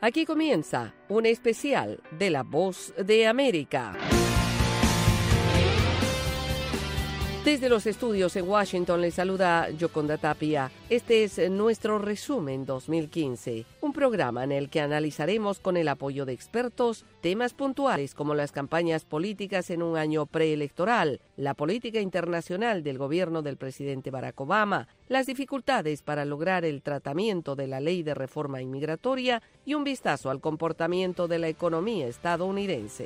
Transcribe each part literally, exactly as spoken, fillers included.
Aquí comienza un especial de La Voz de América. Desde los estudios en Washington les saluda Yoconda Tapia. Este es nuestro resumen dos mil quince, un programa en el que analizaremos con el apoyo de expertos temas puntuales como las campañas políticas en un año preelectoral, la política internacional del gobierno del presidente Barack Obama, las dificultades para lograr el tratamiento de la ley de reforma inmigratoria y un vistazo al comportamiento de la economía estadounidense.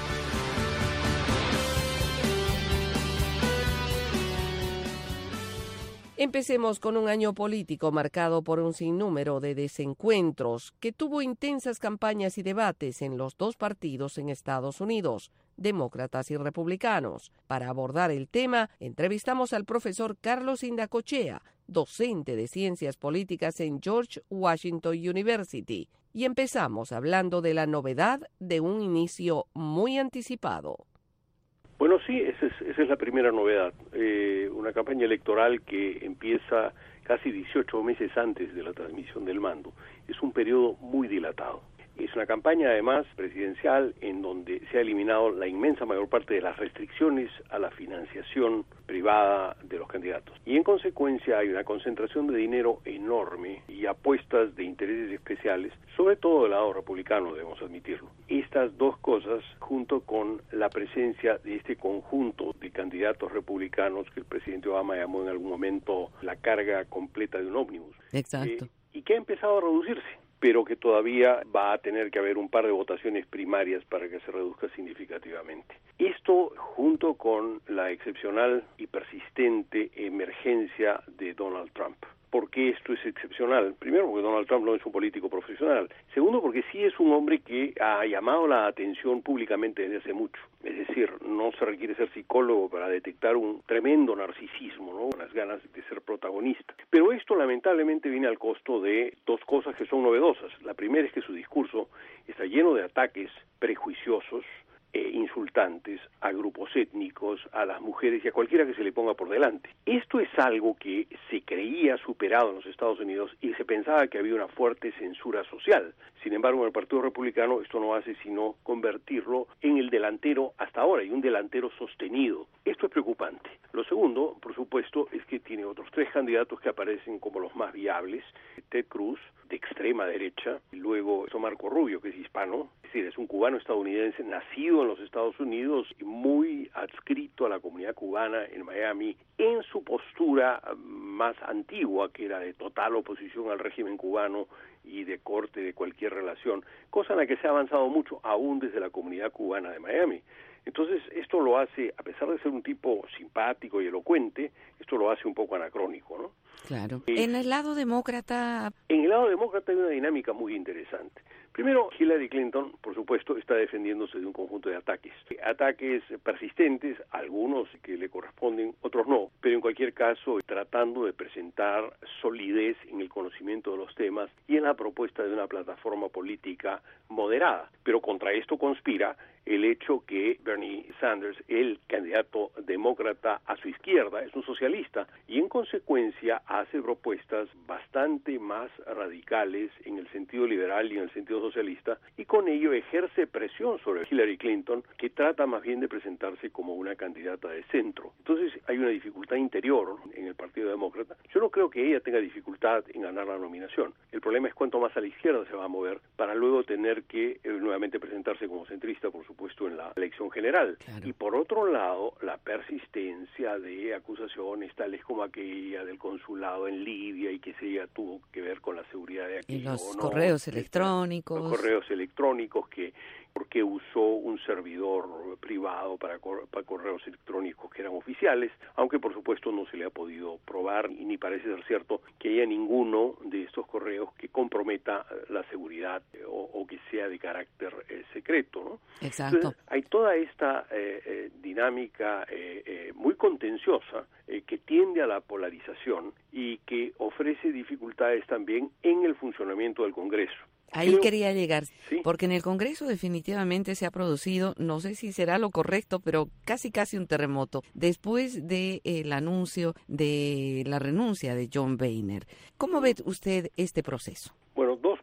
Empecemos con un año político marcado por un sinnúmero de desencuentros que tuvo intensas campañas y debates en los dos partidos en Estados Unidos, demócratas y republicanos. Para abordar el tema, entrevistamos al profesor Carlos Indacochea, docente de Ciencias Políticas en George Washington University. Y empezamos hablando de la novedad de un inicio muy anticipado. Bueno, sí, esa es, esa es la primera novedad. Eh, una campaña electoral que empieza casi dieciocho meses antes de la transmisión del mando. Es un periodo muy dilatado. Es una campaña, además, presidencial en donde se ha eliminado la inmensa mayor parte de las restricciones a la financiación privada de los candidatos. Y en consecuencia hay una concentración de dinero enorme y apuestas de intereses especiales, sobre todo del lado republicano, debemos admitirlo. Estas dos cosas, junto con la presencia de este conjunto de candidatos republicanos que el presidente Obama llamó en algún momento la carga completa de un ómnibus. Exacto. Eh, y que ha empezado a reducirse, pero que todavía va a tener que haber un par de votaciones primarias para que se reduzca significativamente. Esto, junto con la excepcional y persistente emergencia de Donald Trump. ¿Por qué esto es excepcional? Primero, porque Donald Trump no es un político profesional. Segundo, porque sí es un hombre que ha llamado la atención públicamente desde hace mucho. Es decir, no se requiere ser psicólogo para detectar un tremendo narcisismo, ¿no? Unas ganas de ser protagonista. Pero esto lamentablemente viene al costo de dos cosas que son novedosas. La primera es que su discurso está lleno de ataques prejuiciosos, Eh, insultantes a grupos étnicos, a las mujeres y a cualquiera que se le ponga por delante. Esto es algo que se creía superado en los Estados Unidos y se pensaba que había una fuerte censura social. Sin embargo, en el Partido Republicano esto no hace sino convertirlo en el delantero hasta ahora, y un delantero sostenido. Esto es preocupante. Lo segundo, por supuesto, es que tiene otros tres candidatos que aparecen como los más viables. Ted Cruz, de extrema derecha, y luego Marco Rubio, que es hispano, es decir, es un cubano estadounidense nacido en los Estados Unidos y muy adscrito a la comunidad cubana en Miami, en su postura más antigua, que era de total oposición al régimen cubano y de corte de cualquier relación, cosa en la que se ha avanzado mucho aún desde la comunidad cubana de Miami. Entonces, esto lo hace, a pesar de ser un tipo simpático y elocuente, esto lo hace un poco anacrónico, ¿no? Claro. Eh, en el lado demócrata... En el lado demócrata hay una dinámica muy interesante. Primero, Hillary Clinton, por supuesto, está defendiéndose de un conjunto de ataques. Ataques persistentes, algunos que le corresponden, otros no, pero en cualquier caso tratando de presentar solidez en el conocimiento de los temas y en la propuesta de una plataforma política moderada. Pero contra esto conspira el hecho que Bernie Sanders, el candidato demócrata a su izquierda, es un socialista y en consecuencia hace propuestas bastante más radicales en el sentido liberal y en el sentido socialista, y con ello ejerce presión sobre Hillary Clinton, que trata más bien de presentarse como una candidata de centro. Entonces hay una dificultad interior en el Partido Demócrata. Yo no creo que ella tenga dificultad en ganar la nominación. El problema es cuánto más a la izquierda se va a mover para luego tener que eh, nuevamente presentarse como centrista, por supuesto, en la elección general. Claro. Y por otro lado, la persistencia de acusaciones tales como aquella del consulado en Libia y que se ella tuvo que ver con la seguridad de aquello. Y los ¿no? correos electrónicos. Los correos electrónicos que porque usó un servidor privado para, cor- para correos electrónicos que eran oficiales, aunque por supuesto no se le ha podido probar y ni parece ser cierto que haya ninguno de estos correos que comprometa la seguridad eh, o, o que sea de carácter eh, secreto, ¿no? Exacto. Entonces, hay toda esta eh, eh, dinámica eh, eh, muy contenciosa eh, que tiende a la polarización y que ofrece dificultades también en el funcionamiento del Congreso. Ahí Creo, quería llegar, ¿sí? Porque en el Congreso definitivamente se ha producido, no sé si será lo correcto, pero casi casi un terremoto, después del de, anuncio de la renuncia de John Boehner. ¿Cómo ve usted este proceso? Bueno, dos cosas.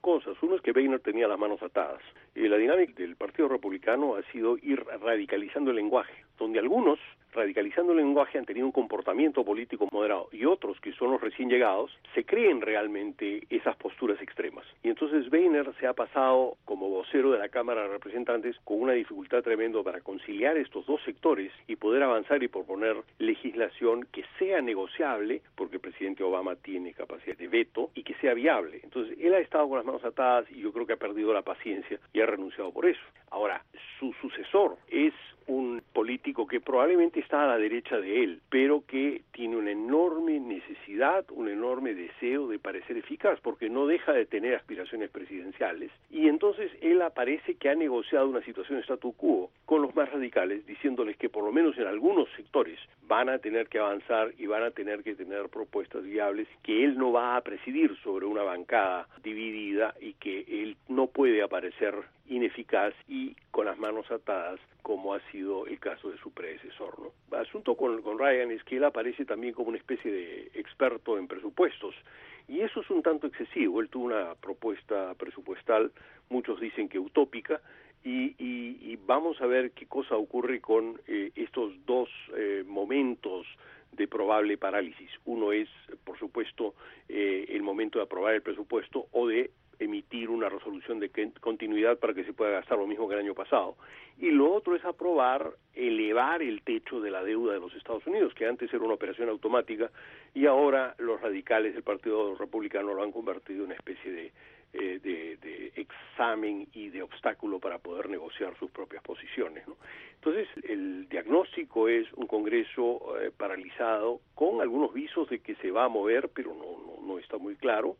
Uno es que Boehner tenía las manos atadas. Y la dinámica del Partido Republicano ha sido ir radicalizando el lenguaje, donde algunos, radicalizando el lenguaje, han tenido un comportamiento político moderado, y otros, que son los recién llegados, se creen realmente esas posturas extremas. Y entonces Boehner se ha pasado como vocero de la Cámara de Representantes con una dificultad tremenda para conciliar estos dos sectores y poder avanzar y proponer legislación que sea negociable, porque el presidente Obama tiene capacidad de veto, y que sea viable. Entonces él ha estado con las manos atadas y yo creo que ha perdido la paciencia y ha renunciado por eso. Ahora, su sucesor es un político que probablemente está a la derecha de él, pero que tiene una enorme necesidad, un enorme deseo de parecer eficaz, porque no deja de tener aspiraciones presidenciales, y entonces él aparece que ha negociado una situación de statu quo con los más radicales, diciéndoles que por lo menos en algunos sectores van a tener que avanzar y van a tener que tener propuestas viables, que él no va a presidir sobre una bancada dividida y que él no puede aparecer ineficaz y con las manos atadas, como ha sido el caso de su predecesor, ¿no? El asunto con, con Reagan es que él aparece también como una especie de experto en presupuestos, y eso es un tanto excesivo. Él tuvo una propuesta presupuestal, muchos dicen que utópica, y, y, y vamos a ver qué cosa ocurre con eh, estos dos eh, momentos de probable parálisis. Uno es, por supuesto, eh, el momento de aprobar el presupuesto o de emitir una resolución de continuidad para que se pueda gastar lo mismo que el año pasado. Y lo otro es aprobar, elevar el techo de la deuda de los Estados Unidos, que antes era una operación automática, y ahora los radicales del Partido Republicano lo han convertido en una especie de, eh, de, de examen y de obstáculo para poder negociar sus propias posiciones, ¿no? Entonces, el diagnóstico es un Congreso eh, paralizado, con algunos visos de que se va a mover, pero no, no, no está muy claro,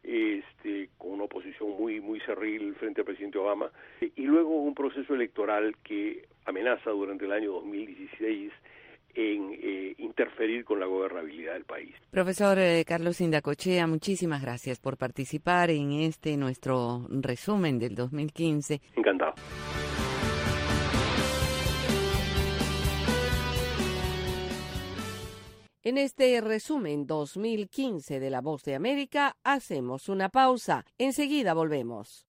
este, con una oposición muy muy cerril frente al presidente Obama, y luego un proceso electoral que amenaza durante el año dos mil dieciséis en eh, interferir con la gobernabilidad del país. Profesor eh, Carlos Indacochea, muchísimas gracias por participar en este nuestro resumen del dos mil quince. Encantado. En este resumen dos mil quince de La Voz de América hacemos una pausa. Enseguida volvemos.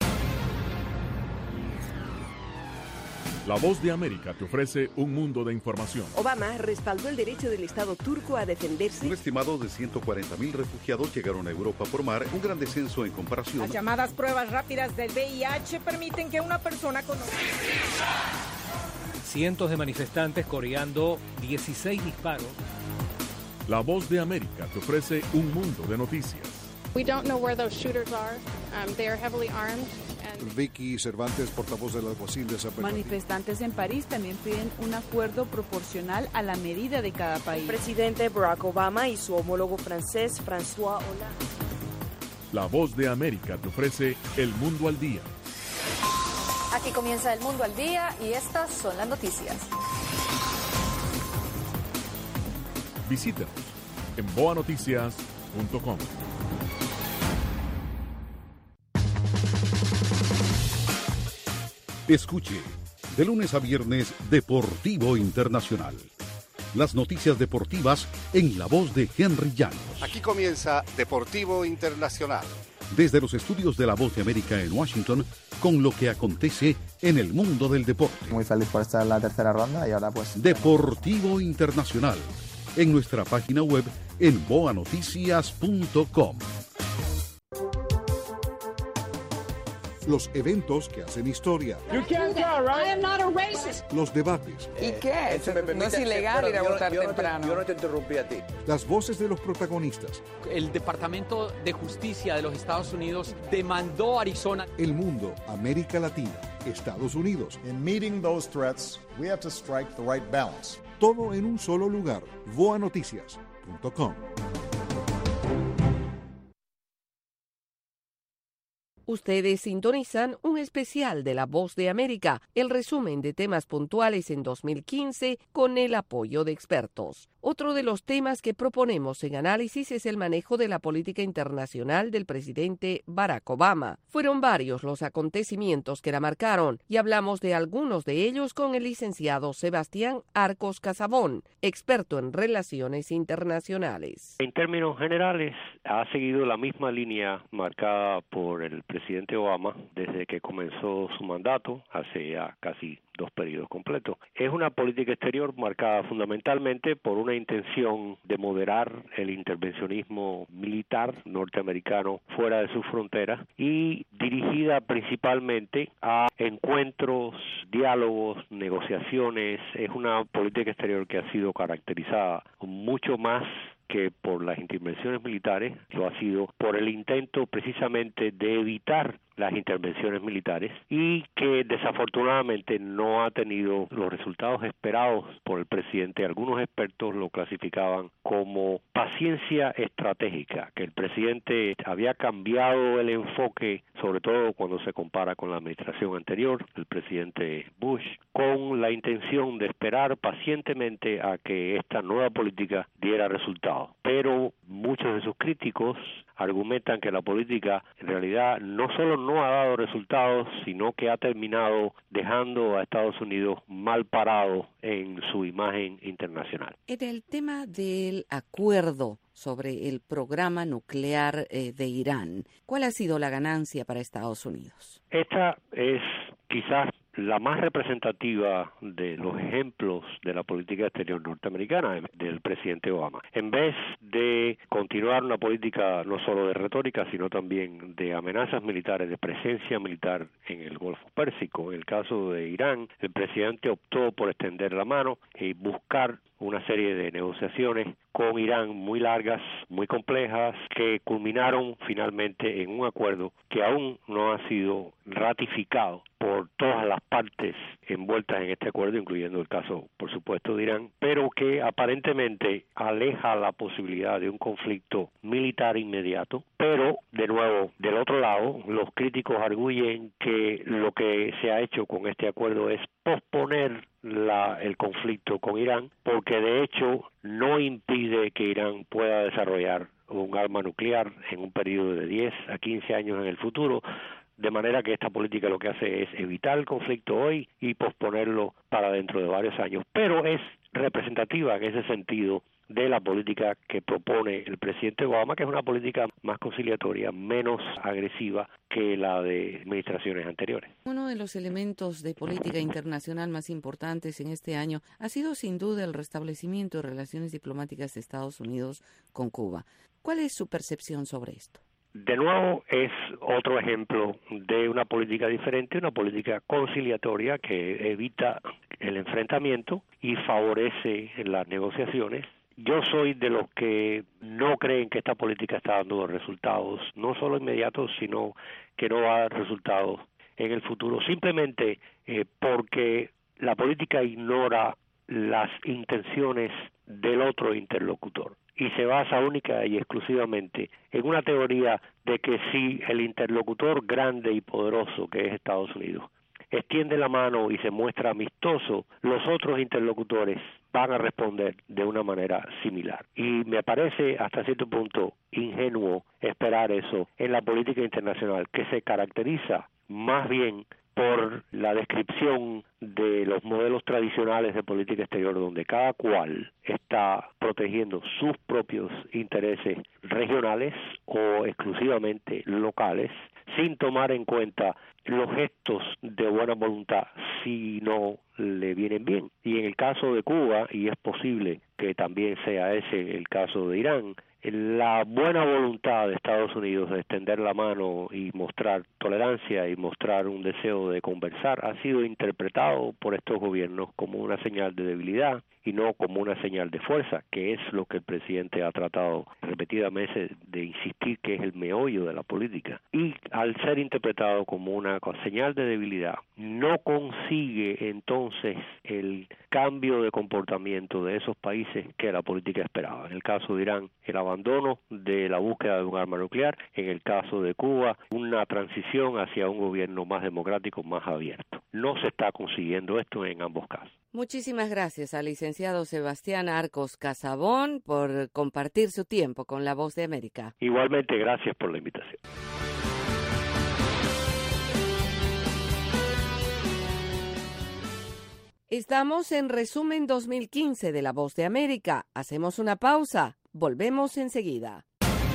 La Voz de América te ofrece un mundo de información. Obama respaldó el derecho del Estado turco a defenderse. Un estimado de ciento cuarenta mil refugiados llegaron a Europa por mar, un gran descenso en comparación. Las llamadas pruebas rápidas del V I H permiten que una persona conozca. Cientos de manifestantes coreando dieciséis disparos. La Voz de América te ofrece un mundo de noticias. We don't know where those shooters are. Um, they are heavily armed. And... Vicky Cervantes, portavoz del alguacil de San Manifestantes en París también piden un acuerdo proporcional a la medida de cada país. El presidente Barack Obama y su homólogo francés François Hollande. La Voz de América te ofrece El Mundo al Día. Aquí comienza El Mundo al Día y estas son las noticias. Visítanos en boa noticias punto com. Escuche, de lunes a viernes, Deportivo Internacional. Las noticias deportivas en la voz de Henry Llanos. Aquí comienza Deportivo Internacional. Desde los estudios de La Voz de América en Washington, con lo que acontece en el mundo del deporte. Muy feliz por estar en la tercera ronda y ahora pues... Deportivo Internacional. En nuestra página web en boa noticias punto com. Los eventos que hacen historia. You can't go, right? I am not a racist. Los debates. ¿Y qué? No es ilegal ir a votar temprano. Yo no te interrumpí a ti. Las voces de los protagonistas. El Departamento de Justicia de los Estados Unidos demandó a Arizona. El mundo, América Latina, Estados Unidos. In meeting those threats, we have to strike the right balance. Todo en un solo lugar. boa noticias punto com. Ustedes sintonizan un especial de La Voz de América, el resumen de temas puntuales en dos mil quince con el apoyo de expertos. Otro de los temas que proponemos en análisis es el manejo de la política internacional del presidente Barack Obama. Fueron varios los acontecimientos que la marcaron y hablamos de algunos de ellos con el licenciado Sebastián Arcos Casabón, experto en relaciones internacionales. En términos generales, ha seguido la misma línea marcada por el presidente Obama desde que comenzó su mandato, hace ya casi dos periodos completos. Es una política exterior marcada fundamentalmente por una intención de moderar el intervencionismo militar norteamericano fuera de sus fronteras y dirigida principalmente a encuentros, diálogos, negociaciones. Es una política exterior que ha sido caracterizada mucho más que por las intervenciones militares, lo ha sido por el intento precisamente de evitar las intervenciones militares y que desafortunadamente no ha tenido los resultados esperados por el presidente. Algunos expertos lo clasificaban como paciencia estratégica, que el presidente había cambiado el enfoque, sobre todo cuando se compara con la administración anterior, el presidente Bush, con la intención de esperar pacientemente a que esta nueva política diera resultados. Pero muchos de sus críticos argumentan que la política en realidad no solo no ha dado resultados, sino que ha terminado dejando a Estados Unidos mal parado en su imagen internacional. En el tema del acuerdo sobre el programa nuclear eh, de Irán, ¿cuál ha sido la ganancia para Estados Unidos? Esta es quizás la más representativa de los ejemplos de la política exterior norteamericana del presidente Obama. En vez de continuar una política no solo de retórica, sino también de amenazas militares, de presencia militar en el Golfo Pérsico, en el caso de Irán, el presidente optó por extender la mano y buscar una serie de negociaciones con Irán muy largas, muy complejas, que culminaron finalmente en un acuerdo que aún no ha sido ratificado por todas las partes envueltas en este acuerdo, incluyendo el caso, por supuesto, de Irán, pero que aparentemente aleja la posibilidad de un conflicto militar inmediato. Pero, de nuevo, del otro lado, los críticos arguyen que lo que se ha hecho con este acuerdo es posponer la, el conflicto con Irán, porque de hecho no impide que Irán pueda desarrollar un arma nuclear en un periodo de diez a quince años en el futuro, de manera que esta política lo que hace es evitar el conflicto hoy y posponerlo para dentro de varios años, pero es representativa en ese sentido de la política que propone el presidente Obama, que es una política más conciliatoria, menos agresiva que la de administraciones anteriores. Uno de los elementos de política internacional más importantes en este año ha sido sin duda el restablecimiento de relaciones diplomáticas de Estados Unidos con Cuba. ¿Cuál es su percepción sobre esto? De nuevo, es otro ejemplo de una política diferente, una política conciliatoria que evita el enfrentamiento y favorece las negociaciones. Yo soy de los que no creen que esta política está dando resultados, no solo inmediatos, sino que no va a dar resultados en el futuro, simplemente eh, porque la política ignora las intenciones del otro interlocutor y se basa única y exclusivamente en una teoría de que si el interlocutor grande y poderoso que es Estados Unidos extiende la mano y se muestra amistoso, los otros interlocutores van a responder de una manera similar. Y me parece hasta cierto punto ingenuo esperar eso en la política internacional, que se caracteriza más bien por la descripción de los modelos tradicionales de política exterior, donde cada cual está protegiendo sus propios intereses regionales o exclusivamente locales, sin tomar en cuenta los gestos de buena voluntad si no le vienen bien. Y en el caso de Cuba, y es posible que también sea ese el caso de Irán, la buena voluntad de Estados Unidos de extender la mano y mostrar tolerancia y mostrar un deseo de conversar ha sido interpretado por estos gobiernos como una señal de debilidad y no como una señal de fuerza, que es lo que el presidente ha tratado repetidamente de insistir que es el meollo de la política. Y al ser interpretado como una señal de debilidad, no consigue entonces el cambio de comportamiento de esos países que la política esperaba. En el caso de Irán, el avance abandono de la búsqueda de un arma nuclear, en el caso de Cuba, una transición hacia un gobierno más democrático, más abierto. No se está consiguiendo esto en ambos casos. Muchísimas gracias al licenciado Sebastián Arcos Casabón por compartir su tiempo con La Voz de América. Igualmente, gracias por la invitación. Estamos en Resumen dos mil quince de La Voz de América. Hacemos una pausa. Volvemos enseguida.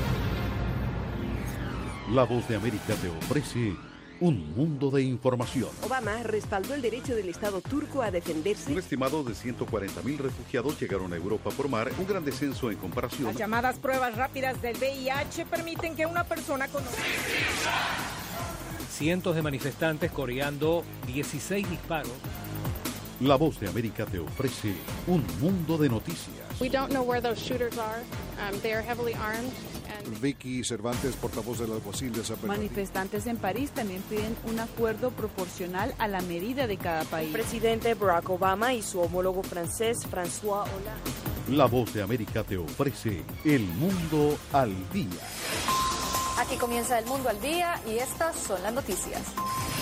La Voz de América te ofrece un mundo de información. Obama respaldó el derecho del Estado turco a defenderse. Un estimado de ciento cuarenta mil refugiados llegaron a Europa por mar, un gran descenso en comparación. Las llamadas pruebas rápidas del V I H permiten que una persona conozca. Cientos de manifestantes coreando dieciséis disparos. La Voz de América te ofrece un mundo de noticias. We don't know where those shooters are. Um, they are heavily armed. And... Vicky Cervantes, portavoz del alguacil de San Bernardino. Manifestantes en París también piden un acuerdo proporcional a la medida de cada país. El presidente Barack Obama y su homólogo francés François Hollande. La Voz de América te ofrece El Mundo al Día. Aquí comienza El Mundo al Día y estas son las noticias.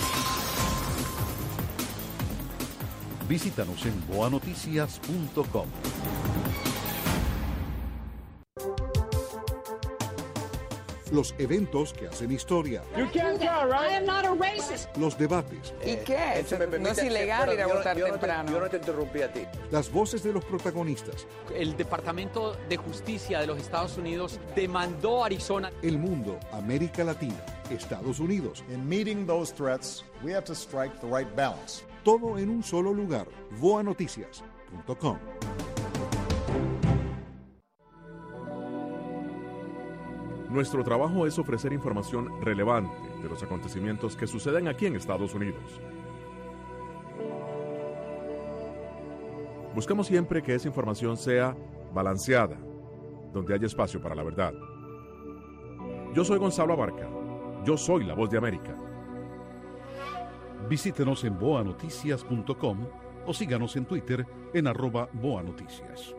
Visítanos en boa noticias punto com. Los eventos que hacen historia. You can't go, right? I am not a racist. Los debates. ¿Y qué? No es ilegal ir a votar temprano. Yo no te interrumpí a ti. Las voces de los protagonistas. El Departamento de Justicia de los Estados Unidos demandó a Arizona. El mundo, América Latina, Estados Unidos. In meeting those threats, we have to strike the right balance. Todo en un solo lugar. boa noticias punto com. Nuestro trabajo es ofrecer información relevante de los acontecimientos que suceden aquí en Estados Unidos. Buscamos siempre que esa información sea balanceada, donde haya espacio para la verdad. Yo soy Gonzalo Abarca. Yo soy La Voz de América. Visítenos en boa noticias punto com o síganos en Twitter en arroba boanoticias.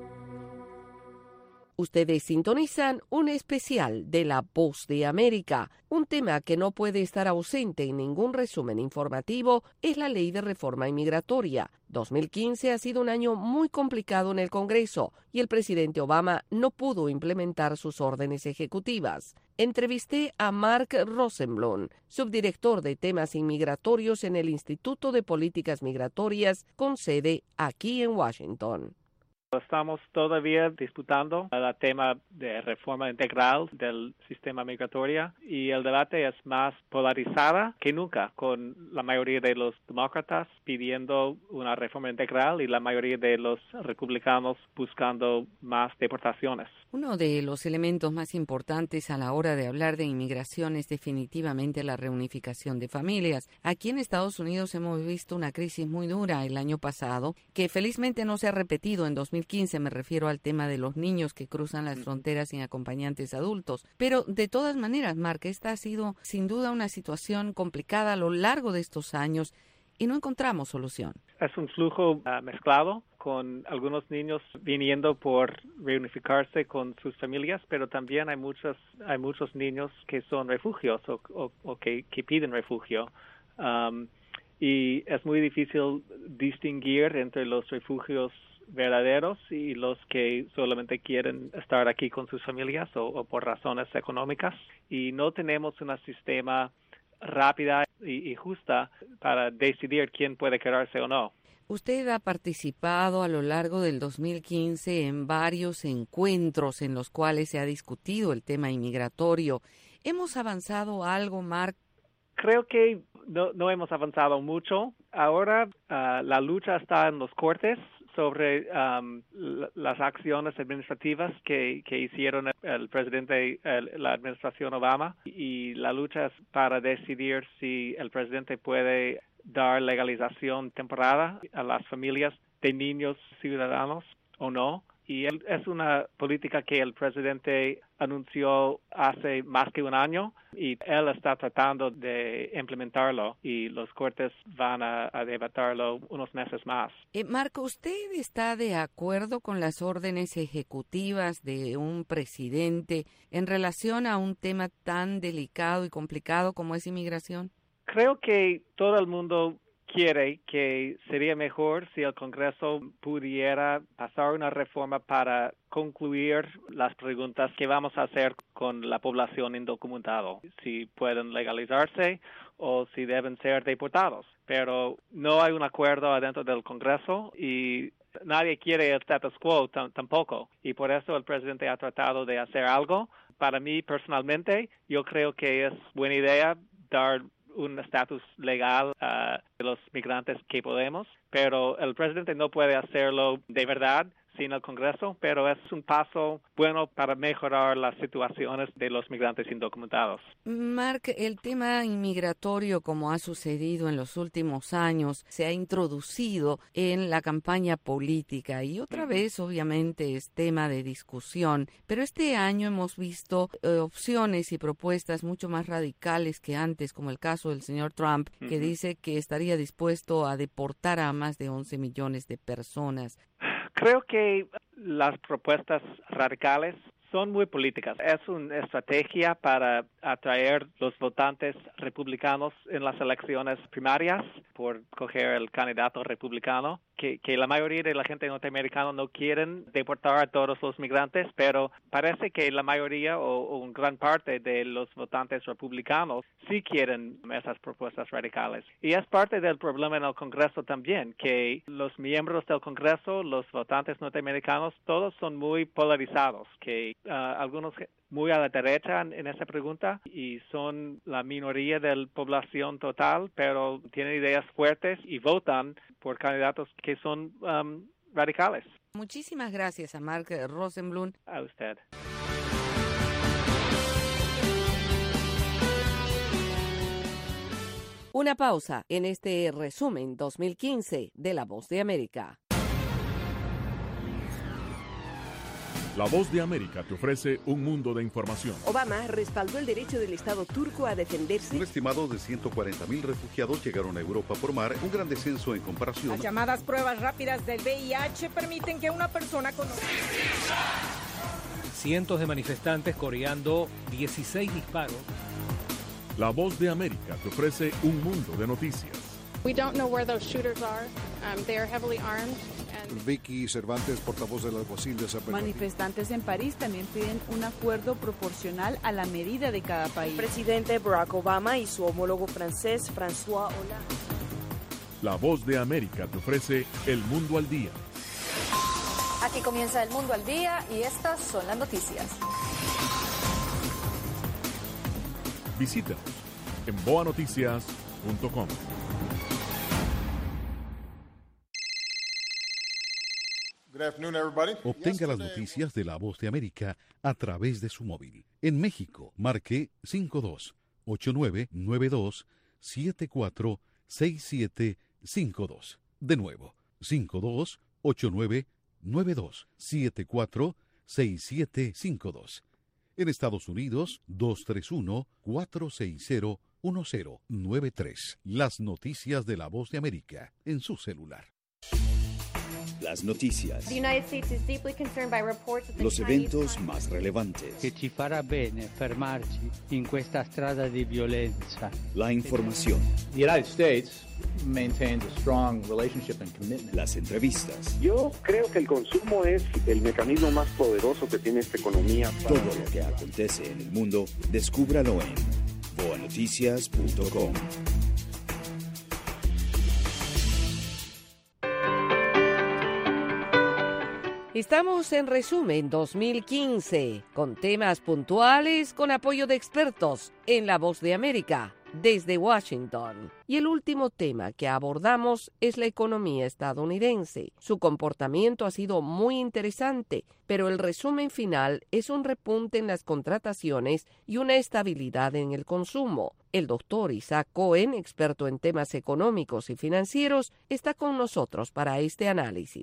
Ustedes sintonizan un especial de La Voz de América. Un tema que no puede estar ausente en ningún resumen informativo es la Ley de Reforma Inmigratoria. dos mil quince ha sido un año muy complicado en el Congreso y el presidente Obama no pudo implementar sus órdenes ejecutivas. Entrevisté a Mark Rosenblum, subdirector de temas inmigratorios en el Instituto de Políticas Migratorias, con sede aquí en Washington. Estamos todavía disputando el tema de reforma integral del sistema migratorio y el debate es más polarizada que nunca, con la mayoría de los demócratas pidiendo una reforma integral y la mayoría de los republicanos buscando más deportaciones. Uno de los elementos más importantes a la hora de hablar de inmigración es definitivamente la reunificación de familias. Aquí en Estados Unidos hemos visto una crisis muy dura el año pasado, que felizmente no se ha repetido en dos mil quince, me refiero al tema de los niños que cruzan las fronteras sin acompañantes adultos. Pero de todas maneras, Mark, esta ha sido sin duda una situación complicada a lo largo de estos años y no encontramos solución. Es un flujo uh, mezclado, con algunos niños viniendo por reunificarse con sus familias, pero también hay muchos hay muchos niños que son refugios o, o, o que, que piden refugio. Um, y es muy difícil distinguir entre los refugios verdaderos y los que solamente quieren estar aquí con sus familias o, o por razones económicas. Y no tenemos un sistema rápida y, y justa para decidir quién puede quedarse o no. Usted ha participado a lo largo del dos mil quince en varios encuentros en los cuales se ha discutido el tema inmigratorio. ¿Hemos avanzado algo, Mark? Creo que no, no hemos avanzado mucho. Ahora uh, la lucha está en los cortes sobre um, las acciones administrativas que, que hicieron el, el presidente, el, la administración Obama, y la lucha es para decidir si el presidente puede dar legalización temporada a las familias de niños ciudadanos o no, y es una política que el presidente anunció hace más que un año y él está tratando de implementarlo y los cortes van a, a debatirlo unos meses más. Eh, Marco, ¿usted está de acuerdo con las órdenes ejecutivas de un presidente en relación a un tema tan delicado y complicado como es inmigración? Creo que todo el mundo quiere que sería mejor si el Congreso pudiera pasar una reforma para concluir las preguntas que vamos a hacer con la población indocumentada, si pueden legalizarse o si deben ser deportados. Pero no hay un acuerdo adentro del Congreso y nadie quiere el status quo t- tampoco. Y por eso el presidente ha tratado de hacer algo. Para mí, personalmente, yo creo que es buena idea dar un estatus legal a uh, los migrantes que podemos, pero el presidente no puede hacerlo de verdad sin el Congreso, pero es un paso bueno para mejorar las situaciones de los migrantes indocumentados. Mark, el tema inmigratorio, como ha sucedido en los últimos años, se ha introducido en la campaña política y otra vez obviamente es tema de discusión, pero este año hemos visto eh, opciones y propuestas mucho más radicales que antes, como el caso del señor Trump, que uh-huh. dice que estaría dispuesto a deportar a más de once millones de personas. Creo que las propuestas radicales son muy políticas. Es una estrategia para atraer los votantes republicanos en las elecciones primarias por coger el candidato republicano, que, que la mayoría de la gente norteamericana no quieren deportar a todos los migrantes, pero parece que la mayoría o, o una gran parte de los votantes republicanos sí quieren esas propuestas radicales. Y es parte del problema en el Congreso también, que los miembros del Congreso, los votantes norteamericanos, todos son muy polarizados, que uh, algunos muy a la derecha en, en esa pregunta y son la minoría de la población total, pero tienen ideas fuertes y votan por candidatos que son um, radicales. Muchísimas gracias a Mark Rosenblum. A usted. Una pausa en este resumen dos mil quince de La Voz de América. La Voz de América te ofrece un mundo de información. Obama respaldó el derecho del Estado turco a defenderse. Un estimado de ciento cuarenta mil refugiados llegaron a Europa por mar, un gran descenso en comparación. Las llamadas pruebas rápidas del V I H permiten que una persona con... Cientos de manifestantes coreando dieciséis disparos. La Voz de América te ofrece un mundo de noticias. We don't know where those shooters are. Um, they are heavily armed. And... Vicky Cervantes, portavoz del alguacil de San Bernardino. Manifestantes en París también piden un acuerdo proporcional a la medida de cada país. El presidente Barack Obama y su homólogo francés, François Hollande. La Voz de América te ofrece El Mundo al Día. Aquí comienza El Mundo al Día y estas son las noticias. Visítanos en boa noticias punto com. Obtenga las noticias de La Voz de América a través de su móvil. En México, marque cinco dos ocho nueve nueve dos siete cuatro seis siete cinco dos. De nuevo, cinco dos ocho nueve nueve dos siete cuatro seis siete cinco dos. En Estados Unidos, dos tres uno cuatro seis cero uno cero nueve tres. Las noticias de La Voz de América en su celular. Las noticias. The United States is deeply concerned by reports that the Los Chinese eventos más relevantes. Che ci farà bene fermarci in questa strada di violenza. La información. The United States maintains a strong relationship and commitment. Las entrevistas. Yo creo que el consumo es el mecanismo más poderoso que tiene esta economía. Para... Todo lo que acontece en el mundo, descúbralo en boa noticias punto com. Estamos en Resumen dos mil quince, con temas puntuales con apoyo de expertos en La Voz de América, desde Washington. Y el último tema que abordamos es la economía estadounidense. Su comportamiento ha sido muy interesante, pero el resumen final es un repunte en las contrataciones y una estabilidad en el consumo. El doctor Isaac Cohen, experto en temas económicos y financieros, está con nosotros para este análisis.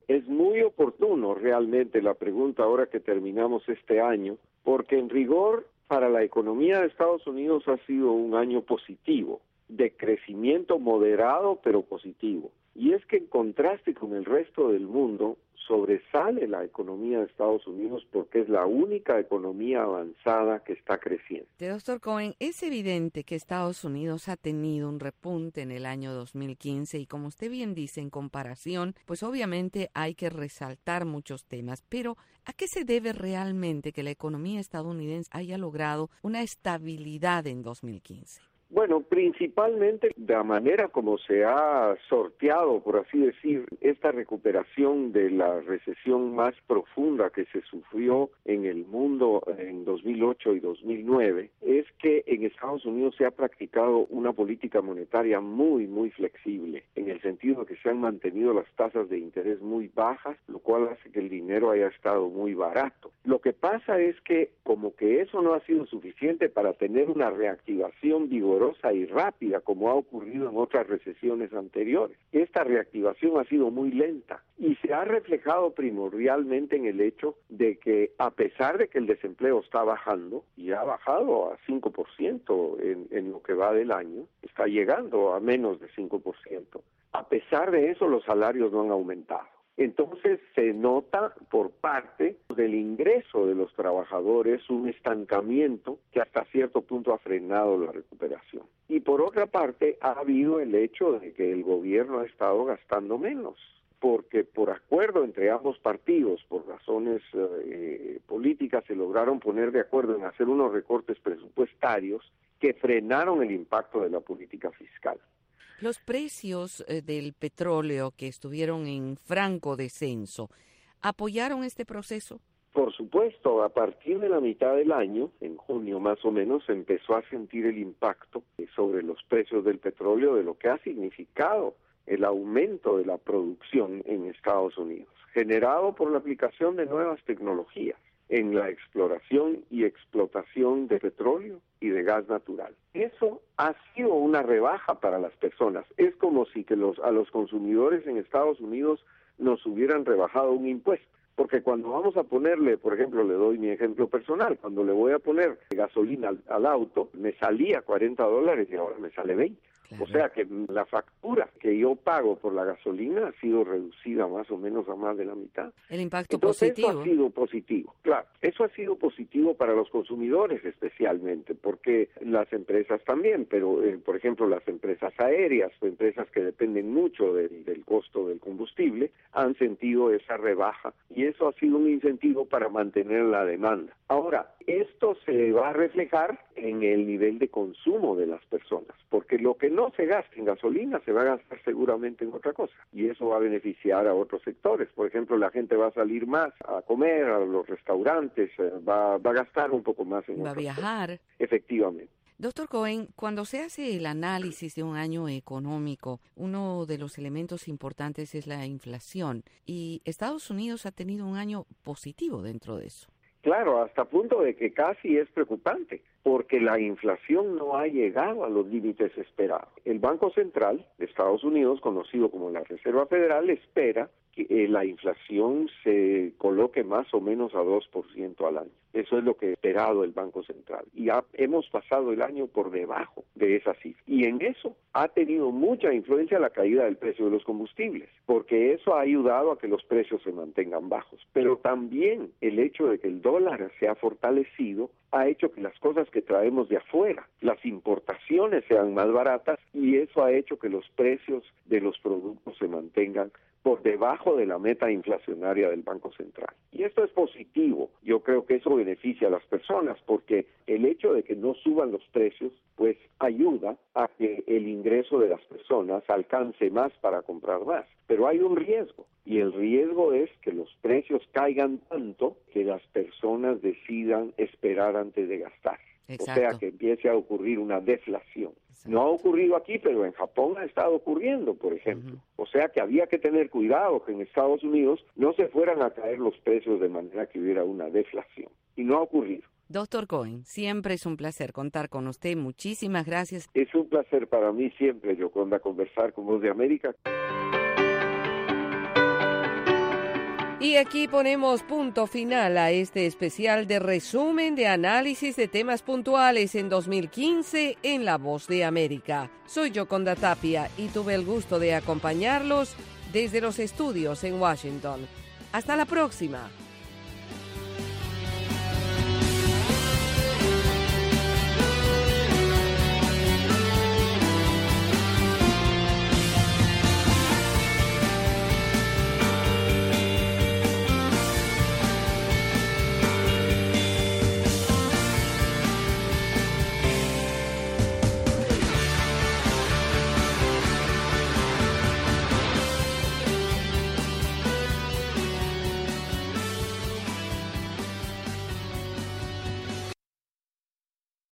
Es muy oportuno realmente la pregunta ahora que terminamos este año, porque en rigor para la economía de Estados Unidos ha sido un año positivo, de crecimiento moderado pero positivo. Y es que en contraste con el resto del mundo, sobresale la economía de Estados Unidos porque es la única economía avanzada que está creciendo. Doctor Cohen, es evidente que Estados Unidos ha tenido un repunte en el año dos mil quince y como usted bien dice, en comparación, pues obviamente hay que resaltar muchos temas, pero ¿a qué se debe realmente que la economía estadounidense haya logrado una estabilidad en dos mil quince? Bueno, principalmente la manera como se ha sorteado, por así decir, esta recuperación de la recesión más profunda que se sufrió en el mundo en dos mil ocho y dos mil nueve, es que en Estados Unidos se ha practicado una política monetaria muy, muy flexible, en el sentido de que se han mantenido las tasas de interés muy bajas, lo cual hace que el dinero haya estado muy barato. Lo que pasa es que como que eso no ha sido suficiente para tener una reactivación vigorosa y rápida como ha ocurrido en otras recesiones anteriores. Esta reactivación ha sido muy lenta y se ha reflejado primordialmente en el hecho de que a pesar de que el desempleo está bajando y ha bajado a cinco por ciento en, en lo que va del año, está llegando a menos de cinco por ciento. A pesar de eso los salarios no han aumentado. Entonces se nota por parte del ingreso de los trabajadores un estancamiento que hasta cierto punto ha frenado la recuperación. Y por otra parte ha habido el hecho de que el gobierno ha estado gastando menos, porque por acuerdo entre ambos partidos, por razones eh, políticas, se lograron poner de acuerdo en hacer unos recortes presupuestarios que frenaron el impacto de la política fiscal. Los precios eh, del petróleo que estuvieron en franco descenso, ¿apoyaron este proceso? Por supuesto, a partir de la mitad del año, en junio más o menos, se empezó a sentir el impacto sobre los precios del petróleo de lo que ha significado el aumento de la producción en Estados Unidos, generado por la aplicación de nuevas tecnologías en la exploración y explotación de petróleo y de gas natural. Eso ha sido una rebaja para las personas. Es como si que los, a los consumidores en Estados Unidos nos hubieran rebajado un impuesto. Porque cuando vamos a ponerle, por ejemplo, le doy mi ejemplo personal, cuando le voy a poner gasolina al, al auto, me salía cuarenta dólares y ahora me sale veinte. Claro. O sea que la factura que yo pago por la gasolina ha sido reducida más o menos a más de la mitad. El impacto Entonces, positivo. Eso ha sido positivo, claro. Eso ha sido positivo para los consumidores especialmente, porque las empresas también, pero eh, por ejemplo las empresas aéreas, empresas que dependen mucho del, del costo del combustible, han sentido esa rebaja y eso ha sido un incentivo para mantener la demanda. Ahora, esto se va a reflejar en el nivel de consumo de las personas, porque lo que no se gasta en gasolina se va a gastar seguramente en otra cosa y eso va a beneficiar a otros sectores. Por ejemplo, la gente va a salir más a comer, a los restaurantes, va, va a gastar un poco más en va a viajar. Cosas. Efectivamente. Doctor Cohen, cuando se hace el análisis de un año económico, uno de los elementos importantes es la inflación y Estados Unidos ha tenido un año positivo dentro de eso. Claro, hasta punto de que casi es preocupante, porque la inflación no ha llegado a los límites esperados. El Banco Central de Estados Unidos, conocido como la Reserva Federal, espera que eh, la inflación se coloque más o menos a dos por ciento al año. Eso es lo que ha esperado el Banco Central. Y ha, hemos pasado el año por debajo de esa cifra. Y en eso ha tenido mucha influencia la caída del precio de los combustibles, porque eso ha ayudado a que los precios se mantengan bajos. Pero también el hecho de que el dólar se ha fortalecido ha hecho que las cosas que traemos de afuera, las importaciones sean más baratas y eso ha hecho que los precios de los productos se mantengan por debajo de la meta inflacionaria del Banco Central. Y esto es positivo. Yo creo que eso beneficia a las personas porque el hecho de que no suban los precios pues ayuda a que el ingreso de las personas alcance más para comprar más. Pero hay un riesgo y el riesgo es que los precios caigan tanto que las personas decidan esperar antes de gastar. Exacto. O sea, que empiece a ocurrir una deflación. Exacto. No ha ocurrido aquí, pero en Japón ha estado ocurriendo, por ejemplo. Uh-huh. O sea, que había que tener cuidado que en Estados Unidos no se fueran a caer los precios de manera que hubiera una deflación. Y no ha ocurrido. Doctor Cohen, siempre es un placer contar con usted. Muchísimas gracias. Es un placer para mí siempre, Yoconda, conversar con Voz de América. Y aquí ponemos punto final a este especial de resumen de análisis de temas puntuales en dos mil quince en La Voz de América. Soy Yoconda Tapia y tuve el gusto de acompañarlos desde los estudios en Washington. Hasta la próxima.